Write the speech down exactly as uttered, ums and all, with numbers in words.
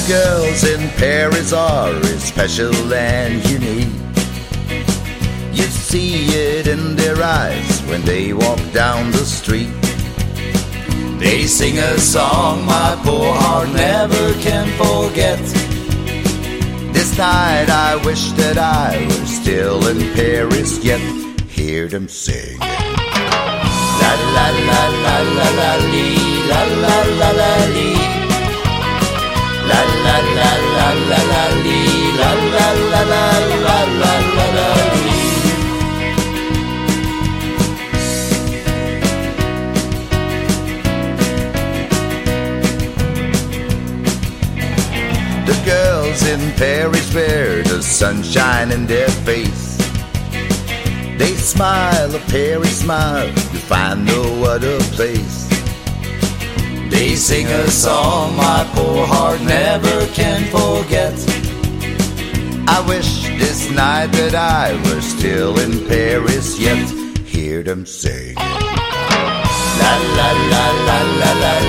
girls in Paris are as special and unique. You see it in their eyes when they walk down the street. They sing a song my poor heart never can forget. This night I wish that I were still in Paris yet. Hear them sing. La la la la la la lee, la la la la lee. La la la la la la lee, la la la la la la la la lee. The girls in Paris wear the sunshine in their face. They smile a Paris smile you find no other place. They sing a song my poor heart never can forget. I wish this night that I were still in Paris yet. Hear them sing. La la la la la la